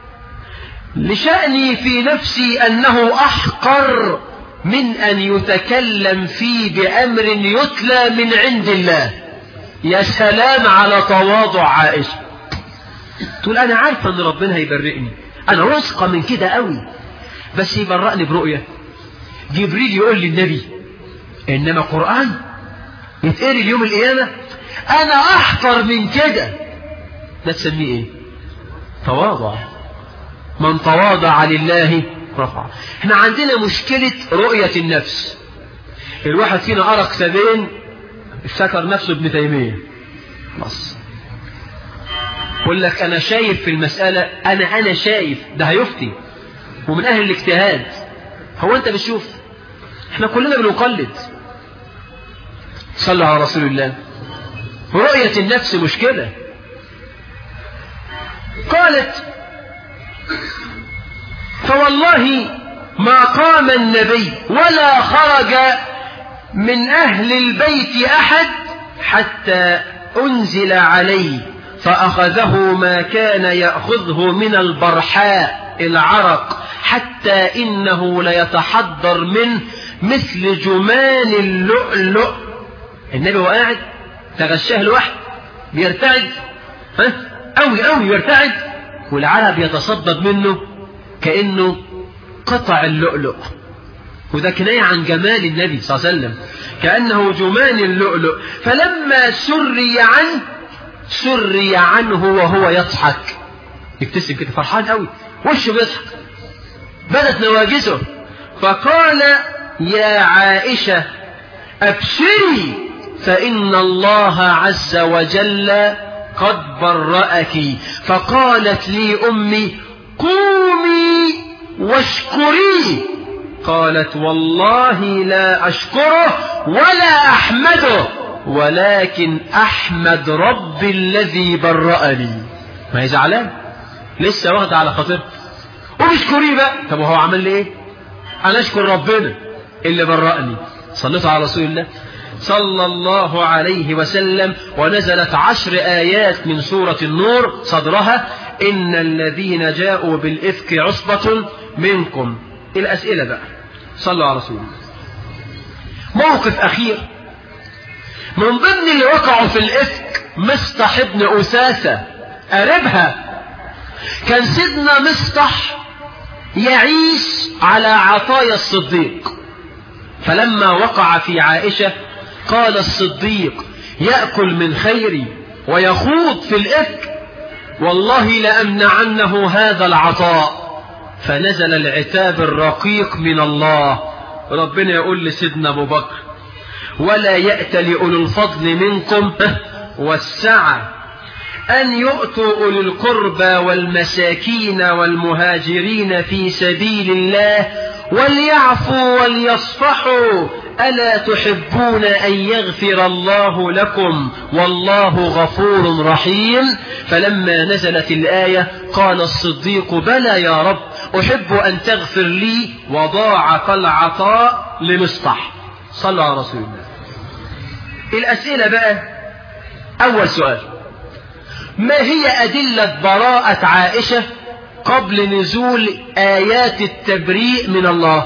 لشأني في نفسي أنه أحقر من أن يتكلم فيه بأمر يتلى من عند الله. يا سلام على تواضع عائشة، تقول: أنا عارفة أن ربنا هيبرئني، أنا واثقة من كده قوي، بس يبرئني برؤية. جبريل يقول للنبي، إنما قرآن يتقري اليوم القيامة، أنا أحقر من كده. ده تسميه إيه؟ تواضع. من تواضع لله رفع. احنا عندنا مشكلة رؤية النفس. الواحد فينا قرأ كتابين افتكر نفسه ابن تيمية، بس يقول لك أنا شايف في المسألة، أنا شايف، ده هيفتي ومن أهل الاجتهاد. هو أنت بتشوف؟ احنا كلنا بنقلد. صلى على رسول الله. رؤية النفس مشكلة. قالت فوالله ما قام النبي ولا خرج من أهل البيت أحد حتى أنزل عليه فأخذه ما كان يأخذه من البرحاء العرق حتى إنه ليتحضر منه مثل جمان اللؤلؤ. النبي وقاعد تغشاه الوحي بيرتعد، أوي يرتعد، والعرب يتصدد منه كأنه قطع اللؤلؤ. وده كناية عن جمال النبي صلى الله عليه وسلم، كأنه جمان اللؤلؤ. فلما سري عنه وهو يضحك، يبتسم كده فرحان قوي، وشه بيضحك، بدت نواجسه. فقال يا عائشة أبشري فإن الله عز وجل قد برأك. فقالت لي أمي قومي واشكريه. قالت والله لا أشكره ولا أحمده ولكن أحمد ربي الذي برأني. ما هي زعلان لسه واخد على خاطرها، واشكريه بقى. طب وهو عمل لي ايه؟ أنا أشكر ربنا اللي برأني. صليت على رسول الله صلى الله عليه وسلم. ونزلت 10 آيات من سورة النور صدرها إن الذين جاءوا بالإفك عصبة منكم. الأسئلة بقى. صلوا على رسول الله. موقف أخير من ضمن اللي وقعوا في الإفك مصطح بن أثاثة قريبها. كان سيدنا مصطح يعيش على عطايا الصديق، فلما وقع في عائشة قال الصديق يأكل من خيري ويخوض في الإفك، والله لأمنعنه هذا العطاء. فنزل العتاب الرقيق من الله. ربنا يقول لسيدنا أبو بكر ولا يأت لأولو الفضل منكم والسعة أن يؤتوا أولي القربى والمساكين والمهاجرين في سبيل الله وليعفوا وليصفحوا ألا تحبون أن يغفر الله لكم والله غفور رحيم. فلما نزلت الآية قال الصديق بلى يا رب أحب أن تغفر لي، وضاعف العطاء لمصطح. صلى على رسول الله. الأسئلة بقى. أول سؤال: ما هي أدلة براءة عائشة قبل نزول آيات التبريء من الله؟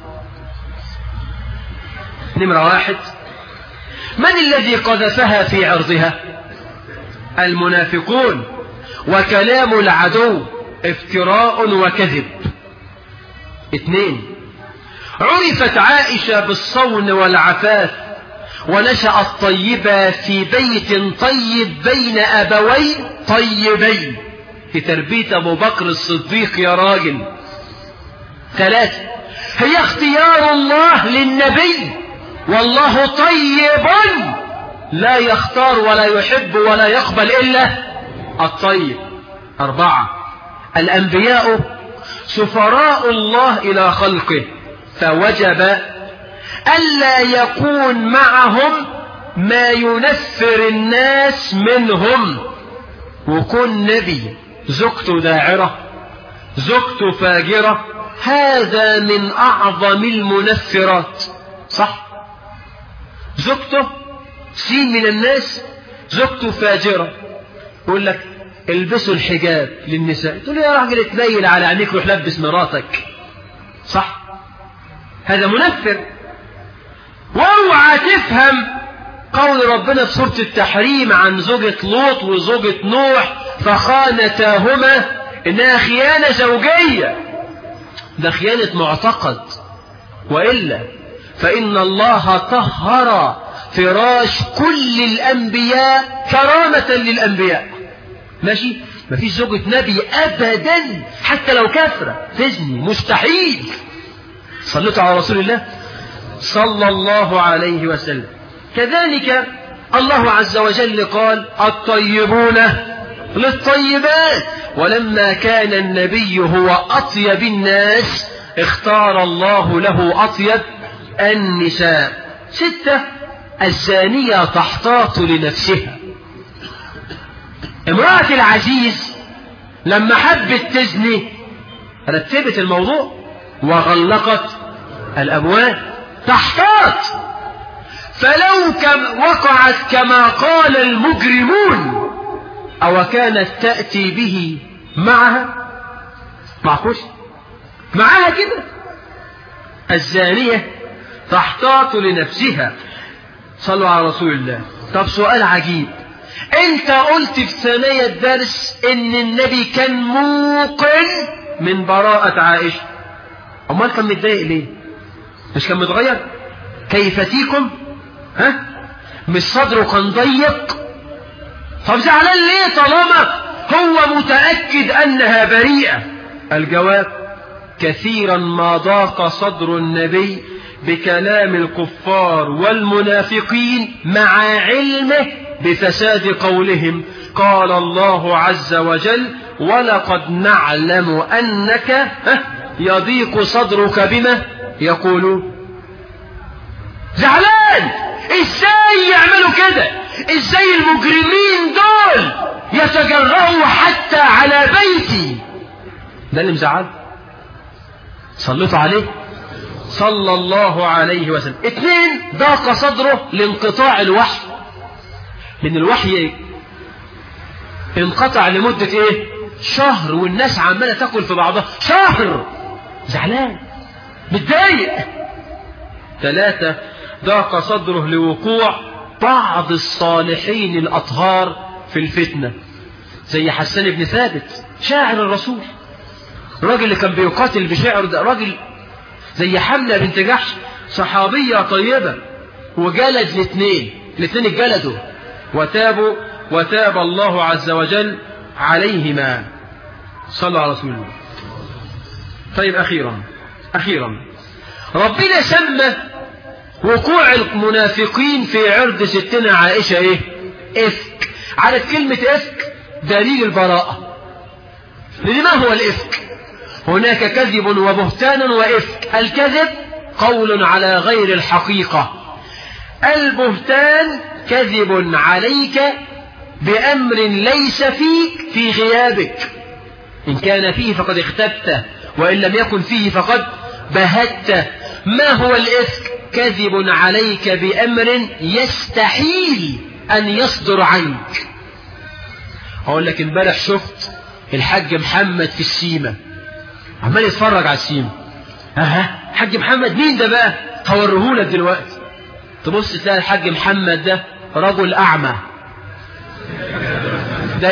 نمرة 1: من الذي قذفها في عرضها؟ المنافقون، وكلام العدو افتراء وكذب. 2: عرفت عائشة بالصون والعفاف ونشأت طيبة في بيت طيب بين أبوين طيبين، في تربية أبو بكر الصديق يا راجل. 3: هي اختيار الله للنبي، والله طيب لا يختار ولا يحب ولا يقبل إلا الطيب. 4: الأنبياء سفراء الله إلى خلقه، فوجب ألا يكون معهم ما ينفر الناس منهم. وكن نبي زوجته داعرة زوجته فاجرة، هذا من أعظم المنفرات. صح؟ زوجته سين من الناس، زوجته فاجرة. يقول لك البسوا الحجاب للنساء، تقول يا راجل اتنيل على عينيك روح لبس مراتك. صح؟ هذا منفر. واوعى تفهم قول ربنا في سورة التحريم عن زوجة لوط وزوجة نوح فخانتاهما انها خيانة زوجية. ده خيانة معتقد، وإلا فإن الله طهر فراش كل الأنبياء كرامة للأنبياء. ماشي؟ مفيش زوجة نبي أبدا حتى لو كافرة تزني، مستحيل. صليتوا على رسول الله صلى الله عليه وسلم. كذلك الله عز وجل قال الطيبون للطيبات. ولما كان النبي هو أطيب الناس اختار الله له أطيب النساء. 6. الزانية تحتاط لنفسها. امرأة العزيز لما حبت تزني رتبت الموضوع وغلقت الأبواب. تحتاط، فلو وقعت كما قال المجرمون أو كانت تأتي به معها معكوش معها كده. الزانية تحتاط لنفسها. صلوا على رسول الله. طب سؤال عجيب، انت قلت في ثنايا الدرس ان النبي كان موقن من براءة عائشة، امال كان متضايق ليه؟ مش كان متغير؟ كيف فيكم؟ مش صدره كان ضيق؟ طب زعلان ليه طالما هو متأكد انها بريئة؟ الجواب: كثيرا ما ضاق صدر النبي بكلام الكفار والمنافقين مع علمه بفساد قولهم. قال الله عز وجل: ولقد نعلم أنك يضيق صدرك بما يقولون. زعلان ازاي يعملوا كده؟ ازاي المجرمين دول يتجرؤوا حتى على بيتي؟ ده اللي مزعل. صليتوا عليه صلى الله عليه وسلم. 2. ضاق صدره لانقطاع الوحي، لأن الوحي انقطع لمدة شهر، والناس عمالة تاكل في بعضها شهر. زعلان متضايق. 3. ضاق صدره لوقوع بعض الصالحين الأطهار في الفتنة، زي حسان بن ثابت شاعر الرسول، الراجل اللي كان بيقاتل بشعر ده، راجل زي حملة بنت جحش صحابية طيبة، وجلد الاثنين اتجلدوا وتابوا، وتاب الله عز وجل عليهما. صلى على رسول الله. طيب أخيرا ربنا سمى وقوع المنافقين في عرض ستنا عائشة إفك. عارف كلمة إفك؟ دليل البراءة. لأن ما هو الإفك؟ هناك كذب وبهتان وإفك. الكذب قول على غير الحقيقة، البهتان كذب عليك بأمر ليس فيك في غيابك، إن كان فيه فقد اغتبته، وإن لم يكن فيه فقد بهته. ما هو الإفك؟ كذب عليك بأمر يستحيل أن يصدر عنك. أقول لك امبارح شفت الحاج محمد في السيمة عمال يتفرج على السيمة. حاج محمد مين ده بقى؟ هوريهولك دلوقتي. تبص تلاقي الحاج محمد ده رجل أعمى. ده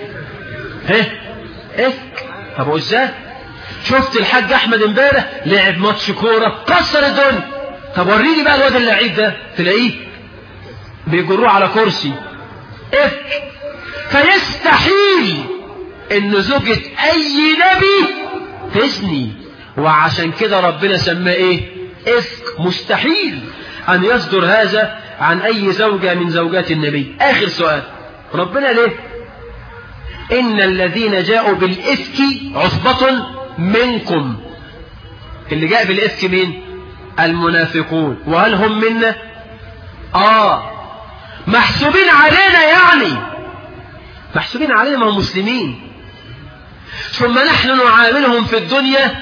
إفك. طب ازاي؟ شفت الحاج أحمد امبارح لعب ماتش كورة كسر الدنيا. طب وريني بقى الواد اللعيب ده، تلاقيه بيجروه على كرسي. إفك. فيستحيل ان زوجة اي نبي تزني، وعشان كده ربنا سماه إفك. مستحيل ان يصدر هذا عن اي زوجة من زوجات النبي. اخر سؤال، ربنا ليه؟ ان الذين جاءوا بالإفك عصبة منكم. اللي جاء بالإفك مين؟ المنافقون. وهل هم منا؟ محسوبين علينا، يعني محسوبين علينا، ما هم مسلمين. ثم نحن نعاملهم في الدنيا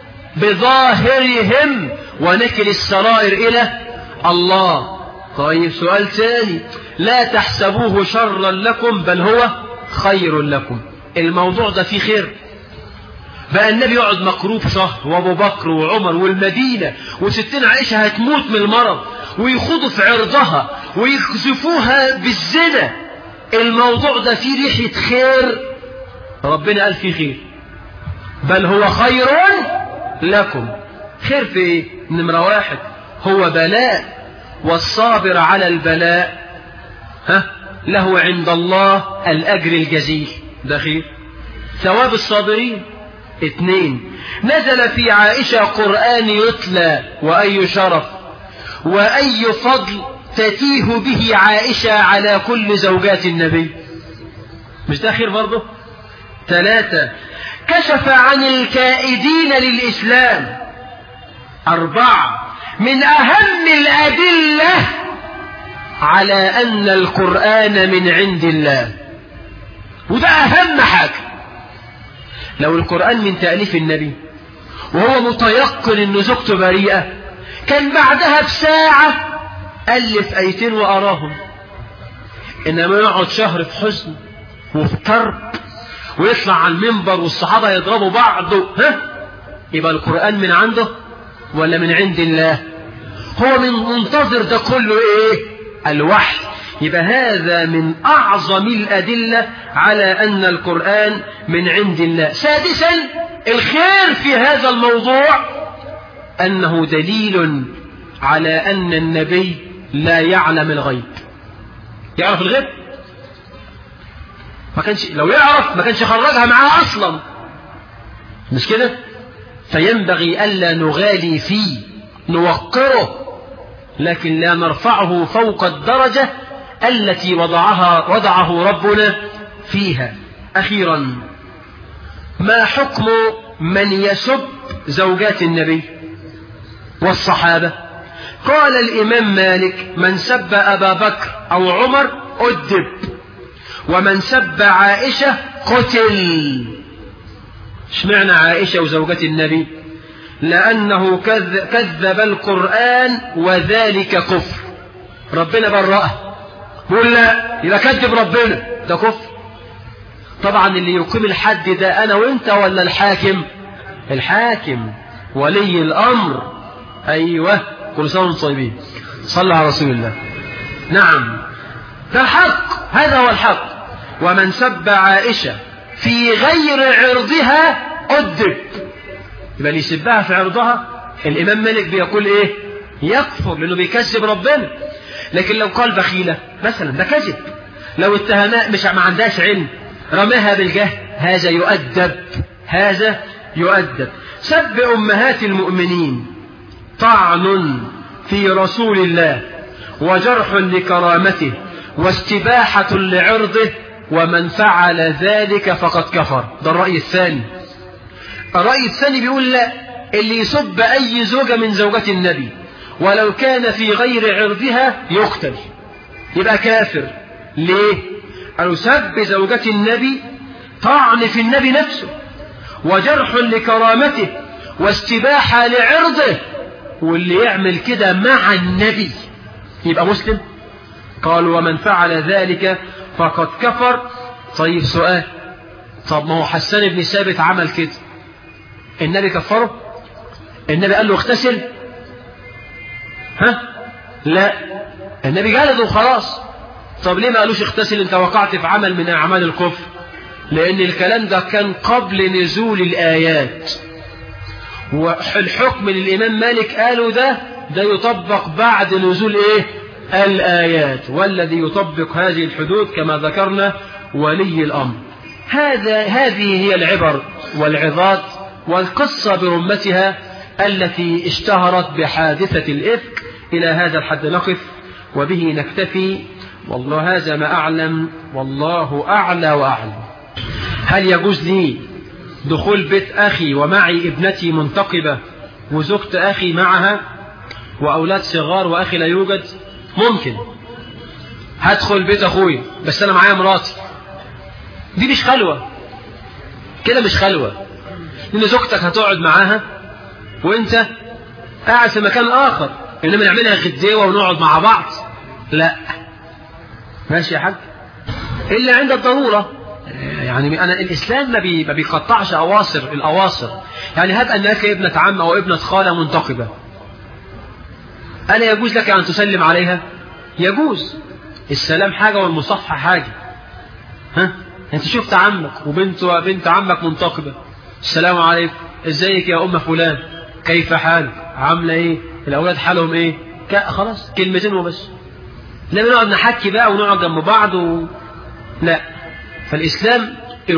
بظاهرهم ونكل السرائر إلى الله. طيب سؤال ثاني، لا تحسبوه شرا لكم بل هو خير لكم. الموضوع ده فيه خير. بقى النبي يقعد مكروب شهر، وابو بكر وعمر والمدينة، وستنا عائشة هتموت من المرض، ويخوضوا في عرضها ويخزفوها بالزنا. الموضوع ده فيه ريحة خير. ربنا قال فيه خير، بل هو خير لكم. خير في ايه؟ نمرة 1 هو بلاء، والصابر على البلاء له عند الله الأجر الجزيل. ده خير، ثواب الصابرين. 2 نزل في عائشة قرآن يتلى، وأي شرف وأي فضل تتيه به عائشة على كل زوجات النبي. مش ده خير برضه؟ 3 كشف عن الكائدين للإسلام. 4 من أهم الأدلة على أن القرآن من عند الله، وده أهم حاجة. لو القرآن من تأليف النبي وهو متيقن أن زوجته بريئة، كان بعدها بساعة ألف آيتين وأراهم. إنما يقعد شهر في حزن وفي كرب ويطلع على المنبر والصحابة يضربوا بعض. يبقى القرآن من عنده ولا من عند الله؟ هو من منتظر ده كله إيه؟ الوحي. يبقى هذا من أعظم الأدلة على أن القرآن من عند الله. 6 الخير في هذا الموضوع أنه دليل على أن النبي لا يعلم الغيب. يعرف الغيب؟ ما كانش، لو يعرف ما كانش خرجها معاه أصلا، مش كده؟ فينبغي ألا نغالي فيه، نوقره، لكن لا نرفعه فوق الدرجة التي وضعه ربنا فيها. أخيرا، ما حكم من يسب زوجات النبي والصحابة؟ قال الإمام مالك: من سب أبا بكر أو عمر أدب، ومن سب عائشة قتل. اشمعنى عائشة وزوجات النبي؟ لأنه كذب القرآن وذلك كفر. ربنا برأه، بيقول لا، يبقى كذب ربنا، ده كفر. طبعا اللي يقيم الحد ده أنا وإنت ولا الحاكم؟ الحاكم، ولي الأمر. أيوة، كل سنة وانتم طيبين، صلى على رسول الله. نعم، ده الحق، هذا هو الحق. ومن سب عائشة في غير عرضها أدب. يبقى اللي يسبها في عرضها الإمام مالك بيقول إيه؟ يكفر، لأنه بيكذب ربنا. لكن لو قال بخيلة مثلا، ده كذب. لو اتهمها مش ما عندهاش علم، رماها بالجهل، هذا يؤدب، هذا يؤدب. سب أمهات المؤمنين طعن في رسول الله، وجرح لكرامته، واستباحة لعرضه، ومن فعل ذلك فقد كفر. ده الرأي الثاني. الرأي الثاني بيقول لا، اللي يسب أي زوجة من زوجات النبي ولو كان في غير عرضها يقتل، يبقى كافر. ليه؟ قالوا سب زوجات النبي طعن في النبي نفسه، وجرح لكرامته، واستباحة لعرضه، واللي يعمل كده مع النبي يبقى مسلم. قالوا ومن فعل ذلك فقد كفر. طيب سؤال، طب ما هو حسان بن ثابت عمل كده، النبي كفره؟ النبي قال له اغتسل؟ لا، النبي جلده وخلاص. طب ليه ما قالوش اغتسل، انت وقعت في عمل من اعمال الكفر؟ لان الكلام ده كان قبل نزول الايات، والحكم للامام مالك قالوا ده يطبق بعد نزول ايه؟ الآيات. والذي يطبق هذه الحدود كما ذكرنا ولي الأمر. هذه هي العبر والعظات والقصة برمتها التي اشتهرت بحادثة الإفك. إلى هذا الحد نقف وبه نكتفي، والله هذا ما أعلم، والله أعلى وأعلم. هل يجوز لي دخول بيت أخي ومعي ابنتي منتقبة وزوجة أخي معها وأولاد صغار وأخي لا يوجد؟ ممكن. هدخل بيت أخوي بس أنا معايا مراتي، دي مش خلوة كده، مش خلوة، لأن زوجتك هتقعد معاها وأنت قاعد في مكان آخر. إنما نعملها غديوة ونقعد مع بعض، لا. ماشي يا حاج، إلا عند الضرورة. يعني أنا الإسلام ما بيقطعش الأواصر. يعني هب أن لك ابنة عم أو ابنة خالة منتقبة، ألا يجوز لك أن تسلم عليها؟ يجوز. السلام حاجة والمصافحة حاجة. أنت شفت عمك وبنت عمك منتقبة، السلام عليكم، ازيك يا أم فلان، كيف حالك، عاملة إيه، الأولاد حالهم إيه، خلاص كلمتين وبس. لما نقعد نحكي بقى ونقعد جنب بعض لا. فالإسلام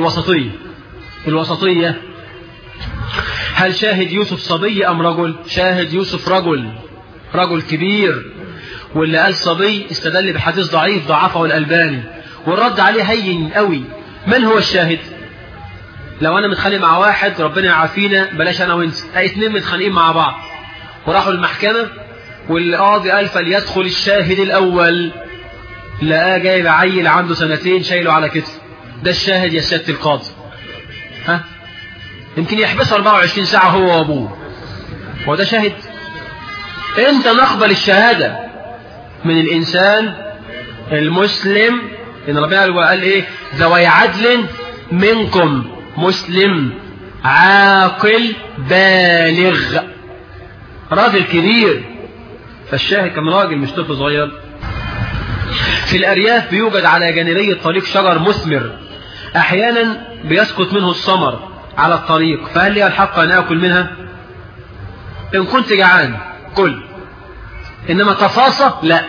الوسطية. هل شاهد يوسف صبي أم رجل؟ شاهد يوسف رجل كبير، واللي قال صبي استدل بحديث ضعيف ضعفه الألباني، والرد عليه هين قوي. من هو الشاهد؟ لو أنا متخانق مع واحد ربنا يعافينا، بلاش أنا وأنت، اتنين متخانقين مع بعض وراحوا المحكمة والقاضي قال فليدخل الشاهد الأول، لقاه جايب عيل عنده 2 سنين شايله على كتفه، ده الشاهد يا سيادة القاضي. ها؟ يمكن يحبسه 24 ساعة هو وأبوه، هو ده شاهد؟ أنت نقبل الشهادة من الإنسان المسلم، إن ربنا قال إيه؟ ذوي عدل منكم، مسلم عاقل بالغ، راجل كبير. فالشاهد كان راجل مش طفل صغير. في الأرياف بيوجد على جانبي الطريق شجر مثمر، أحيانا بيسقط منه الثمر على الطريق، فهل لي الحق أن أكل منها؟ إن كنت جعان كل، إنما تفاصة لا،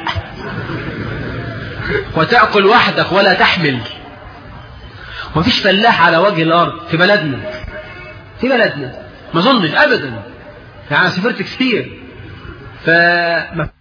وتأكل وحدك ولا تحمل. ومفيش فلاح على وجه الأرض في بلدنا ما ظنش أبدا، يعني سافرت كتير فما